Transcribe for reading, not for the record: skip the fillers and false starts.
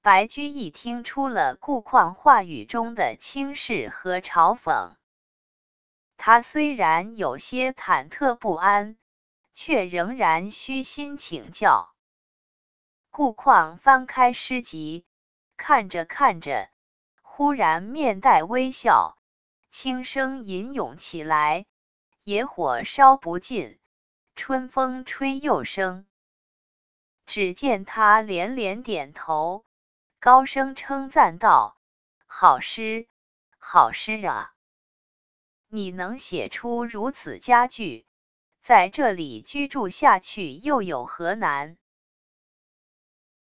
白居易听出了顾况话语中的轻视和嘲讽。他虽然有些忐忑不安，却仍然虚心请教。顾况翻开诗集，看着看着，忽然面带微笑，轻声吟咏起来：“野火烧不尽，春风吹又生。”只见他连连点头，高声称赞道：“好诗，好诗啊！你能写出如此佳句，在这里居住下去又有何难？”